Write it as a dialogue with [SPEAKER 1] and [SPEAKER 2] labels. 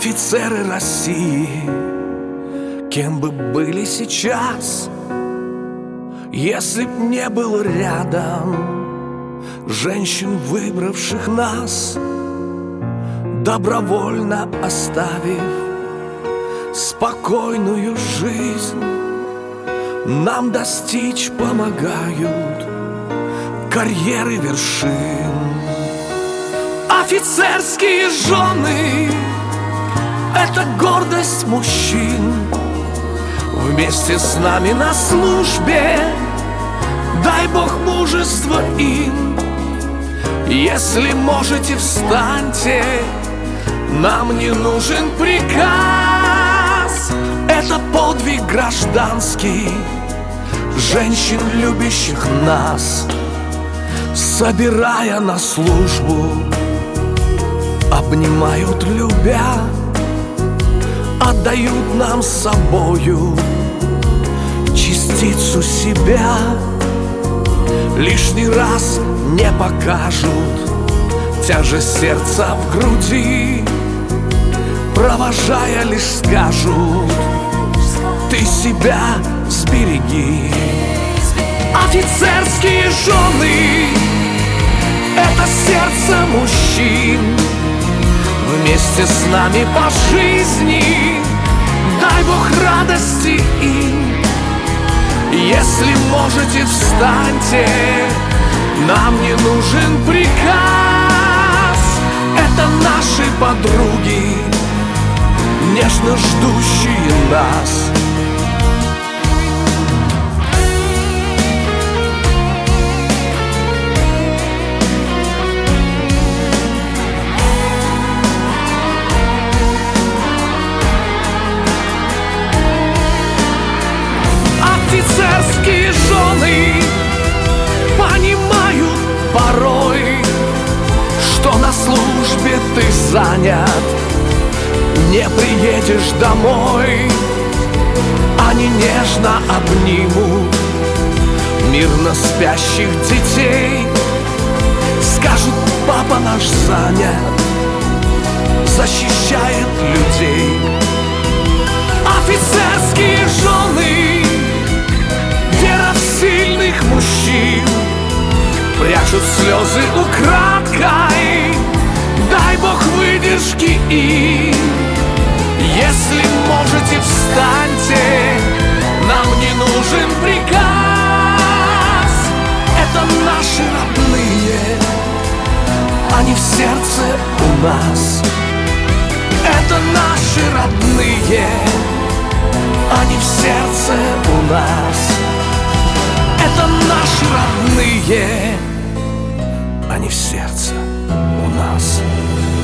[SPEAKER 1] Офицеры России, кем бы были сейчас, если б не было рядом женщин, выбравших нас, добровольно оставив спокойную жизнь, нам достичь помогают карьеры вершин. Офицерские жены — это гордость мужчин. Вместе с нами на службе, дай Бог мужества им. Если можете, встаньте, нам не нужен приказ. Это подвиг гражданский женщин, любящих нас, собирая на службу, обнимают, любя, отдают нам собою частицу себя. Лишний раз не покажут тяжесть сердца в груди, провожая, лишь скажут: ты себя сбереги. Офицерские жены — это сердце мужчин. Вместе с нами по жизни, дай Бог радости им. Если можете, встаньте, нам не нужен приказ. Это наши подруги, нежно ждущие нас. Офицерские жены понимают порой, что на службе ты занят, не приедешь домой. Они нежно обнимут мирно спящих детей, скажут: папа наш занят, защищает людей. Офицерские жены — вера в сильных мужчин, прячут слезы украдкой, дай Бог выдержки им. Если можете, встаньте, нам не нужен приказ. Это наши родные, они в сердце у нас. Это наши родные, они в сердце у нас. Это наши родные, они в сердце у нас.